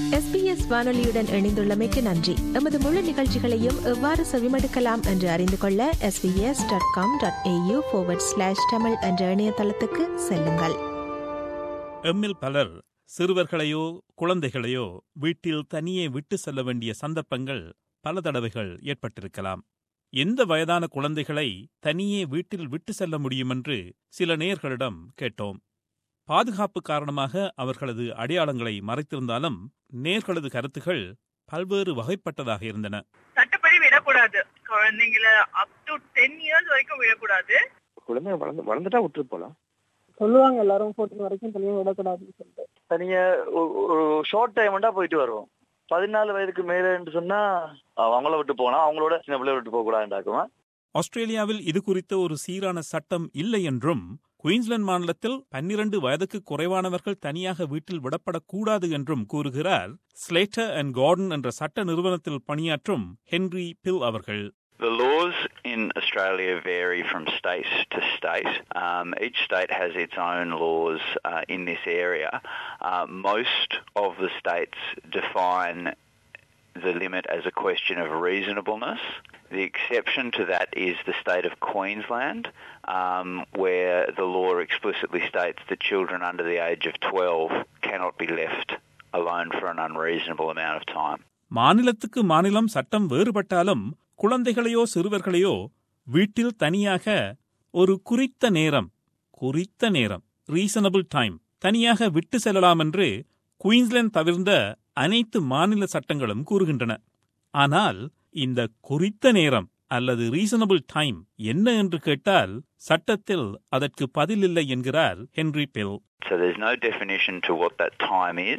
SBS வானொலியுடன் இணைந்துள்ளமைக்கு நன்றி. எமது முழு நிகழ்ச்சிகளையும் எவ்வாறு செவிமடுக்கலாம் என்று அறிந்து கொள்ள sbs.com.au/tamil என்ற இணையதளத்துக்கு செல்லுங்கள். எம்மில் பலர் சிறுவர்களையோ குழந்தைகளையோ வீட்டில் தனியே விட்டு செல்ல வேண்டிய சந்தர்ப்பங்கள் பல தடவைகள் ஏற்பட்டிருக்கலாம். எந்த வயதான குழந்தைகளை தனியே வீட்டில் விட்டு செல்ல முடியும் என்று சில நேயர்களிடம் கேட்டோம். பாதுகாப்பு காரணமாக அவர்களது அடையாளங்களை மறைத்திருந்தாலும் நேயர்களது கருத்துகள் பல்வேறு வகைப்பட்டதாக இருந்தன. சட்டப்படி விடக்கூடாது, குழந்தைங்களை அப் டு 10 years வரைக்கும் விடக்கூடாது. குழந்தை வளர்ந்துட்டா விட்டு போலாம் சொல்லுவாங்க எல்லாரும் 14 வரைக்கும் தனியா விடக்கூடாதுன்னு சொல்லிட்டு. தனியா ஒரு ஷார்ட் டைம்டா போயிட்டு வருவோம். 14 வயதுக்கு மேல சொன்னா அவங்கள விட்டு போனா அவங்களோட சின்ன பிள்ளை விட்டு போக கூடாதுன்னு. ஆஸ்திரேலியாவில் இது குறித்த ஒரு சீரான சட்டம் இல்லை என்றும், குயின்ஸ்லாந்து மாநிலத்தில் 12 வயதுக்கு குறைவானவர்கள் தனியாக வீட்டில் விடப்படக்கூடாது என்றும் கூறுகிறார் ஸ்லேட்டர் அண்ட் கார்டன் என்ற சட்ட நிறுவனத்தில் பணியாற்றும் ஹென்றி பில் அவர்கள். The laws in Australia vary from state to state. Each state has its own laws in this area. Most of the states define the limit as a question of reasonableness. The exception to that is the state of Queensland, where the law explicitly states that children under the age of 12 cannot be left alone for an unreasonable amount of time. மாநிலத்துக்கு மாநிலம் சட்டம் வேறுபட்டாலும் குழந்தைகளையோ சிறுவர்களையோ வீட்டில் தனியாக ஒரு குறித்த நேரம் reasonable time தனியாக விட்டு செல்லலாம் என்று குயின்ஸ்லாந்து தவிர்ந்த அனைத்து மாநில சட்டங்களும் கூறுகின்றன. ஆனால் இந்த குறித்த நேரம் அல்லது ரீசனபிள் டைம் என்ன என்று கேட்டால் சட்டத்தில் அதற்கு பதில் இல்லை என்கிறார் Henry Bill. So there's no definition to what that time is,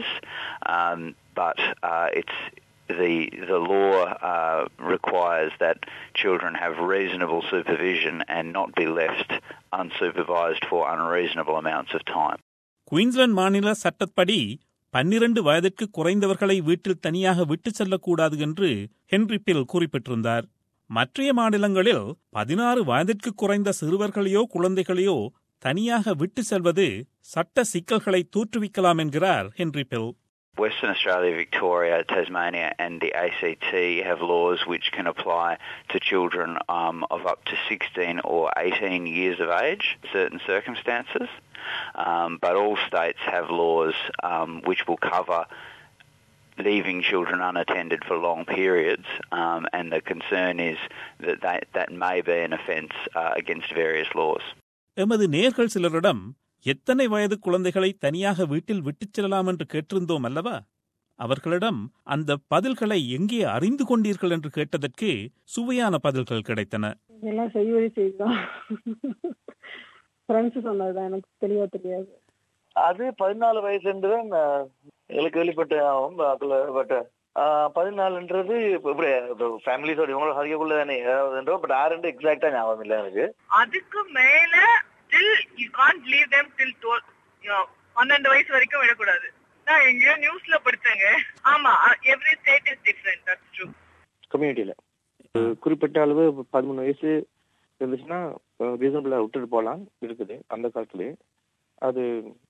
but it's the law requires that children have reasonable supervision and not be left unsupervised for unreasonable amounts of time. Queensland மாநில சட்டப்படி 12 வயதிற்கு குறைந்தவர்களை வீட்டில் தனியாக விட்டு செல்லக்கூடாது என்று Henry bill குறிப்பிட்டிருந்தார். மற்ற மாநிலங்களில் 16 வயதிற்கு குறைந்த சிறுவர்களையோ குழந்தைகளையோ தனியாக விட்டு செல்வது சட்ட சிக்கல்களை தோற்றுவிக்கலாம் என்கிறார் Henry Bill. Western Australia, Victoria, Tasmania and the ACT have laws which can apply to children of up to 16 or 18 years of age in certain circumstances. But all states have laws which will cover leaving children unattended for long periods, and the concern is that may be an offence against various laws. எமது நேயர்கள் சிலரிடம் எத்தனை வயது குழந்தைகளை தனியாக வீட்டில் விட்டுச் செல்லலாம் என்று கேட்டிருந்தோம் அல்லவா? அவர்களிடம் அந்த பதில்களை எங்கே அறிந்து கொண்டீர்கள் என்று கேட்டதற்கு சுவையான பதில்கள் கிடைத்தன. எல்லாம் செய்வழி செய்தான் ஃப்ரெண்ட்ஸ் சொன்னதுதான், எனக்கு தெளிவா தெரியாது. அது 14 வயசுன்றதான் எங்களுக்கு வெளிப்பட்ட ஆகும். பட் 14ன்றது ஃபேமிலிஸோட இவங்களோட அதிகக்குள்ள தானே பட் ஆறு எக்ஸாக்டா ஞாபகம் இல்லை எனக்கு. அதுக்கு மேல still you can't leave them till 12 வயசு வரைக்கும் விடக்கூடாது. நான் எங்கேயோ நியூஸ்ல படிச்சேங்க. ஆமா, every state is different, that's true. கம்யூனிட்டியில குறிப்பிட்ட அளவு 13 வயசு இருந்துச்சுன்னா ரீசனபிளா விட்டுட்டு போகலாம் இருக்குது அந்த காலத்துலயே. அது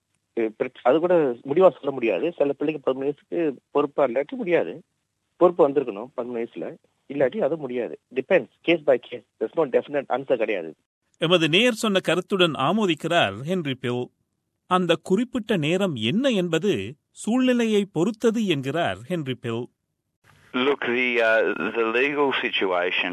கூட முடிவா சொல்ல முடியாது. சில பிள்ளைங்க 13 வயசுக்கு பொறுப்பா இல்லாட்டி முடியாது. பொறுப்பு வந்திருக்கணும் 13 வயசுல, இல்லாட்டி அது முடியாது. Depends, case by case. there's no definite answer கிடையாது. எமது நேயர் சொன்ன கருத்துடன் ஆமோதிக்கிறார் ஹென்றி பில். அந்த குறிப்பிட்ட நேரம் என்ன என்பது சூழ்நிலையை பொறுத்தது என்கிறார் Henry Bill. Look, the legal situation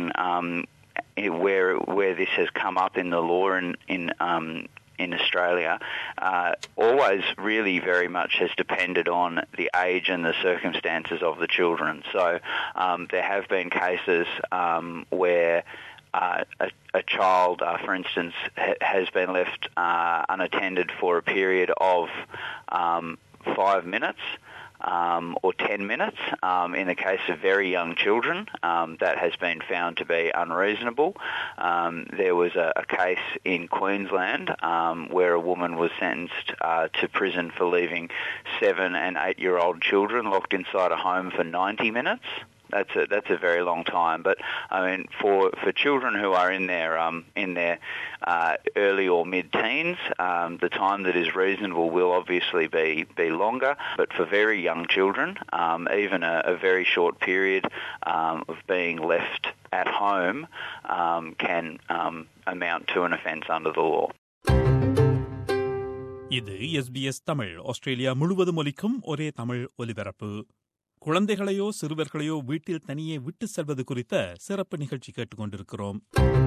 where this has come up in the law in Australia always really very much has depended on the age and the circumstances of the children. So there have been cases where a child, for instance, has been left unattended for a period of 5 minutes or 10 minutes. In the case of very young children, that has been found to be unreasonable. There was a case in Queensland where a woman was sentenced to prison for leaving 7 and 8-year-old children locked inside a home for 90 minutes. that's a very long time. But I mean, for children who are in their early or mid-teens, the time that is reasonable will obviously be longer. But for very young children, even a very short period of being left at home can amount to an offence under the law. இது SBS Tamil Australia முழுவதும் ஒலிக்கும் ஒரே தமிழ் ஒலிபரப்பு. குழந்தைகளையோ சிறுவர்களையோ வீட்டில் தனியே விட்டு செல்வது குறித்த சிறப்பு நிகழ்ச்சி கேட்டுக்கொண்டிருக்கிறோம்.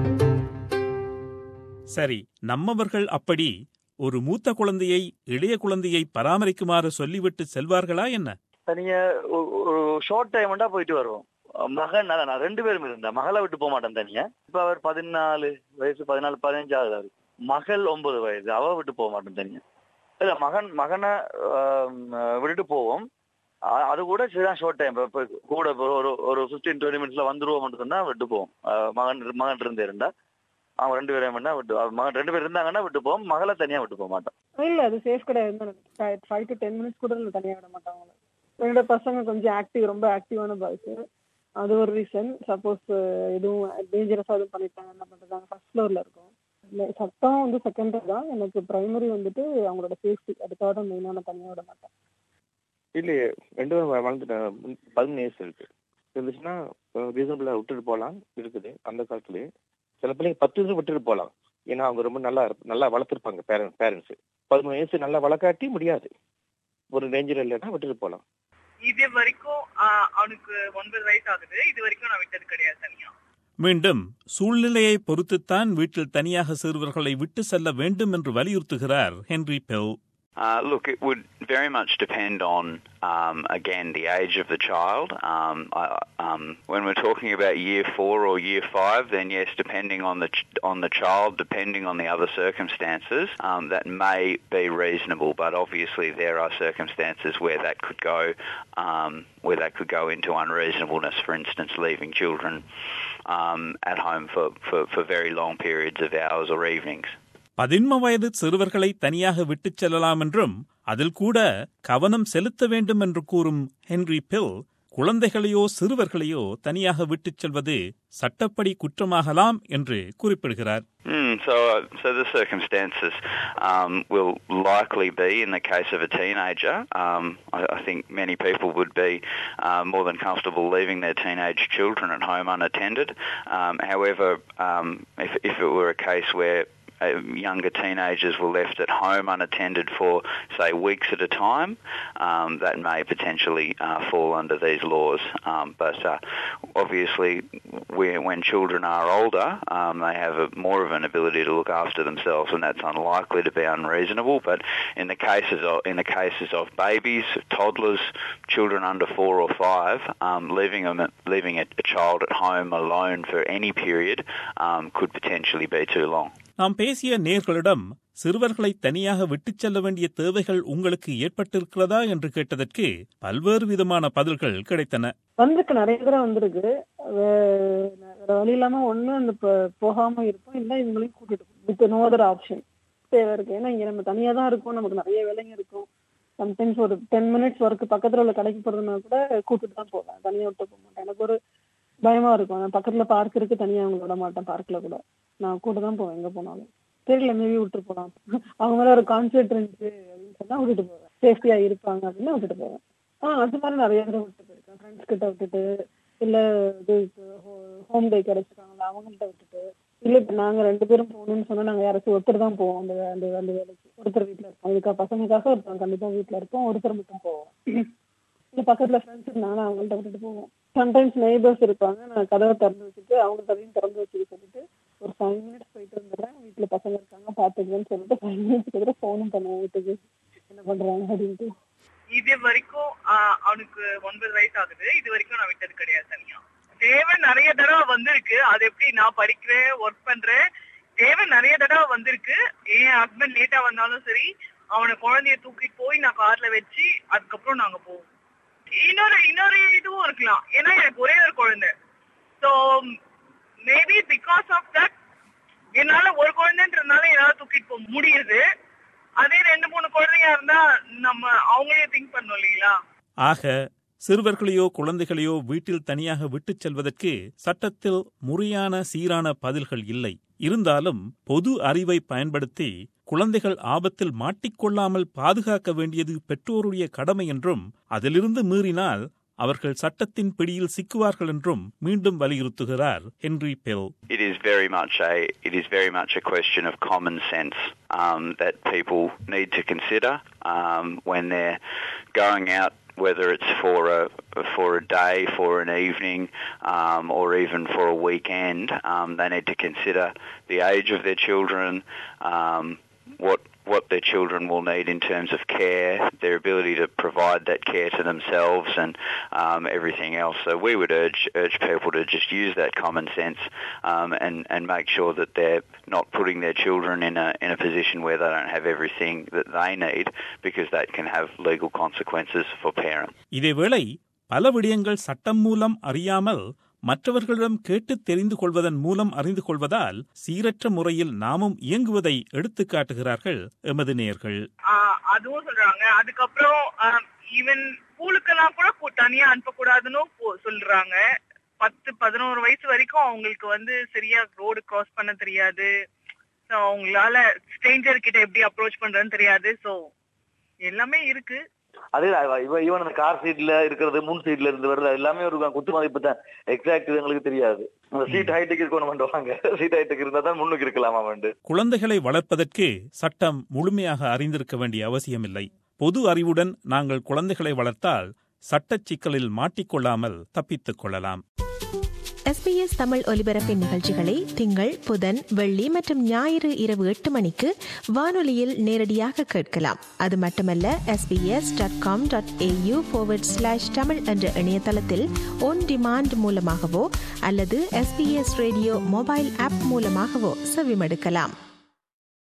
சரி, நம்மவர்கள் அப்படி ஒரு மூத்த குழந்தையை இளைய குழந்தையை பராமரிக்குமாறு சொல்லிவிட்டு செல்வார்களா என்ன? தனியா ஒரு ஷார்ட் டைம்டா போயிட்டு வருவோம். மகன் நான் 2 பேரும் இருந்தா மகளை விட்டு போக மாட்டேன் தனியா. இப்ப அவர் 14 வயசு 14-15 ஆகுது. மகள் 9 வயசு. அவ விட்டு போக மாட்டேன் தனியா. இல்ல மகனை விட்டுட்டு போவோம். அது கூட சரிதான் ஷார்ட் டைம். இப்ப கூட ஒரு 15-20 மினிட்ஸ்ல வந்துருவோம் சொன்னா விட்டு போவோம். மகன் இருந்தா அவங்க 2 பேரும் விட்டு மகன் 2 பேர் இருந்தாங்கன்னா விட்டு போவோம். மகளை தனியா விட்டு போக மாட்டோம். இல்ல அது சேஃப் கிடையாது. 5 to 10 மினிட்ஸ் கூட தனியா விட மாட்டாங்க. என்னோட பசங்க கொஞ்சம் ஆக்டிவ், ரொம்ப ஆக்டிவான பாய்ஸ். அது ஒரு ரீசன். சப்போஸ் எதுவும் டேஞ்சரஸா எதுவும் பண்ணிட்டாங்க என்ன பண்றாங்க, ஃபர்ஸ்ட் ஃப்ளோர்ல இருக்கும். சட்டம் வந்து செகண்டரி தான். எனக்கு பிரைமரி வந்துட்டு அவங்களோட சேஃப்டி, அதுக்காக தான் மெயினான தனியாக விட மாட்டேன். இல்லையே, 2 பேரும் வளர்ந்துட்டேன். 11 இயர்ஸ் இருக்கு இருந்துச்சுன்னா ரீசனபிளா விட்டுட்டு போகலாம் இருக்குது. அந்த காலத்துலயே சில பிள்ளைங்க 10 வருஷம் விட்டுட்டு போகலாம். ஏன்னா அவங்க ரொம்ப நல்லா வளர்த்துருப்பாங்க பேரண்ட்ஸ். 13 வயசு நல்லா வளர்க்காட்டி முடியாது. ஒரு ரேஞ்சர் இல்லைன்னா விட்டுட்டு போகலாம். இது வரைக்கும் அவனுக்கு 9 வயசு ஆகுது. இது வரைக்கும் நான் விட்டது கிடையாது தனியா. மீண்டும் சூழ்நிலையை பொறுத்துத்தான் வீட்டில் தனியாக சிறுவர்களை விட்டு செல்ல வேண்டும் என்று வலியுறுத்துகிறார் Henry Bell. Look, it would very much depend on, again, the age of the child. When we're talking about year 4 or year 5, then yes, depending on the child, depending on the other circumstances, that may be reasonable. But obviously, there are circumstances where that could go into unreasonableness. For instance, leaving children at home for very long periods of hours or evenings. 11 வயது சிறுவர்களை தனியாக விட்டுச் செல்லலாம் என்றும் அதில் கூட கவனம் செலுத்த வேண்டும் என்று கூறும் ஹென்றி பெல், குழந்தைகளையோ சிறுவர்களையோ தனியாக விட்டுச் செல்வது சட்டப்படி குற்றமாகலாம் என்று குறிப்பிடுகிறார். So the circumstances will likely be, in the case of a teenager, I think many people would be more than comfortable leaving their teenage children at home unattended. However, if it were a case where younger teenagers were left at home unattended for, say, weeks at a time, that may potentially fall under these laws. But obviously, when children are older, they have more of an ability to look after themselves, and that's unlikely to be unreasonable. But in the cases of babies, toddlers, children under 4 or 5, leaving a child at home alone for any period could potentially be too long. நாம் பேசிய நேயர்களிடம் சிறுவர்களை தனியாக விட்டுச் செல்ல வேண்டிய தேவைகள் உங்களுக்கு ஏற்பட்டிருக்கிறதா என்று கேட்டதற்கு பல்வேறு விதமான பதில்கள் கிடைத்தன. வந்திருக்கு, நிறைய தடவை வந்திருக்கு. வேற வழி இல்லாம ஒண்ணு அந்த போகாம இருப்போம், இல்ல இவங்களையும் கூட்டிட்டு வித் நோ அதர் ஆப்ஷன் தேவை இருக்கு. ஏன்னா இங்க நம்ம தனியா தான் இருக்கோம், நமக்கு நிறைய வேலைங்க இருக்கும். சம்டைம்ஸ் ஒரு 10 மினிட்ஸ் ஒர்க்கு பக்கத்துல உள்ள கடைக்கு போறதுனா கூட கூட்டிட்டு தான் போவேன், தனியா விட்டு போக மாட்டேன். எனக்கு ஒரு பயமா இருக்கும். பக்கத்துல பார்க் இருக்கு, தனியா அவங்க விட மாட்டேன். பார்க்ல கூட நான் கூட தான் போவேன் எங்க போனாலும். தெரியல, மேபி விட்டு போலாம், அவங்க மேல ஒரு கான்சென்ட் இருந்துச்சு அப்படின்னு சொன்னா விட்டுட்டு போவேன். சேஃப்டியா இருப்பாங்க அப்படின்னு விட்டுட்டு போவேன். அது மாதிரி நிறைய தடவை விட்டு போயிருக்கேன். ஃப்ரெண்ட்ஸ் கிட்ட விட்டுட்டு, இல்ல இது ஹோம் டே கிடைச்சிருக்காங்களா அவங்கள்ட்ட விட்டுட்டு, இல்ல இப்ப நாங்க 2 பேரும் போகணும்னு சொன்னா நாங்க யாராச்சும் ஒருத்தர் தான் போவோம் அந்த வேலைக்கு. ஒருத்தர் வீட்டுல இருப்போம், இதுக்காக பசங்களுக்காக ஒருத்தர் கண்டிப்பா வீட்டுல இருப்போம், ஒருத்தர் மட்டும் போவோம். இல்ல பக்கத்துல ஃப்ரெண்ட்ஸ் இருந்தாங்கன்னா அவங்கள்ட்ட விட்டுட்டு போவோம். சம்டைம்ஸ் நெய்பர்ஸ் இருப்பாங்க, நான் கதவை திறந்து வச்சுட்டு அவங்க கதையும் திறந்து வச்சுட்டு சொல்லிட்டு ஒரு 5 மினிட்ஸ் போயிட்டு வந்துடுறேன், வீட்டுல பசங்க இருக்காங்க பாத்துக்கன்னு சொல்லிட்டு 5 மினிட்ஸ்க்கு போனும் பண்ணுவேன் வீட்டுக்கு என்ன பண்றாங்க அப்படின்ட்டு. இது வரைக்கும் அவனுக்கு 9 வயசு ஆகுது. இது வரைக்கும் நான் விட்டது கிடையாது தனியா. தேவை நிறைய தடவை வந்திருக்கு. அது எப்படி நான் படிக்கிறேன், ஒர்க் பண்றேன், தேவை நிறைய தடவை வந்திருக்கு. என் ஹஸ்பண்ட் லேட்டா வந்தாலும் சரி, அவனை குழந்தைய தூக்கிட்டு போய் நான் கார்ல வச்சு அதுக்கப்புறம் நாங்க போவோம். இன்னொரு இதுவும் இருக்கலாம், ஏன்னா எனக்கு ஒரே ஒரு குழந்தை. So maybe because of that என்னால ஒரு குழந்தைன்றதுனால என்னால தூக்கிட்டு போக முடியுது. அதே 2-3 குழந்தையா இருந்தா நம்ம அவங்களே திங்க் பண்ணோம் இல்லைங்களா. ஆக சிறுவர்களையோ குழந்தைகளையோ வீட்டில் தனியாக விட்டுச் செல்வதற்கு சட்டத்தில் முறையான சீரான பதில்கள் இல்லை. இருந்தாலும் பொது அறிவை பயன்படுத்தி குழந்தைகள் ஆபத்தில் மாட்டிக்கொள்ளாமல் பாதுகாக்க வேண்டியது பெற்றோருடைய கடமை என்றும், அதிலிருந்து மீறினால் அவர்கள் சட்டத்தின் பிடியில் சிக்குவார்கள் என்றும் மீண்டும் வலியுறுத்துகிறார் Henry Bell. It is very much a question of common sense that people need to consider when they're going out, whether it's for a day, for an evening, or even for a weekend. They need to consider the age of their children, what their children will need in terms of care, their ability to provide that care to themselves, and everything else. So we would urge people to just use that common sense and make sure that they're not putting their children in a position where they don't have everything that they need, because that can have legal consequences for parents. இதேவேளை பல விடயங்கள் சட்டம் மூலம் அறியாமல் மற்றவர்களிடம் கேட்டு தெரிந்து கொள்வதன் மூலம் அறிந்து கொள்வதால் சீரற்ற முறையில் நாமும் இயங்குவதை எடுத்து காட்டுகிறார்கள் எமது நேயர்கள். அதுவும் சொல்றாங்க. அதுக்கப்புறம் ஈவன் ஸ்கூலுக்கெல்லாம் கூட தனியா அனுப்பக்கூடாதுன்னு சொல்றாங்க. 10-11 வயசு வரைக்கும் அவங்களுக்கு சரியா ரோடு கிராஸ் பண்ண தெரியாது. அவங்களால ஸ்ட்ரேஞ்சர் கிட்ட எப்படி அப்ரோச் பண்றதுன்னு தெரியாது. சோ எல்லாமே இருக்கு. அதே ஈவன் அந்த கார் சீட்ல இருக்கிறது, முன் சீட்ல இருந்து வருது, எல்லாமே ஒரு குத்து மதிப்பு தான். எக்ஸாக்ட் எங்களுக்கு தெரியாது. சீட் ஹைட்டுக்கு இருக்கணும் பண்ணுவாங்க. சீட் ஹைட்டுக்கு இருந்தா தான் முன்னுக்கு இருக்கலாமா வந்து. குழந்தைகளை வளர்ப்பதற்கு சட்டம் முழுமையாக அறிந்திருக்க வேண்டிய அவசியமில்லை. பொது அறிவுடன் நாங்கள் குழந்தைகளை வளர்த்தால் சட்டச் சிக்கலில் மாட்டிக்கொள்ளாமல் தப்பித்துக் கொள்ளலாம். SBS தமிழ் ஒலிபரப்பின் நிகழ்ச்சிகளை திங்கள், புதன், வெள்ளி மற்றும் ஞாயிறு இரவு 8 மணிக்கு வானொலியில் நேரடியாக கேட்கலாம். அது மட்டுமல்ல, sbs.com.au/tamil என்ற இணையதளத்தில் ஒன் டிமாண்ட் மூலமாகவோ அல்லது SBS ரேடியோ மொபைல் ஆப் மூலமாகவோ செவிமடுக்கலாம்.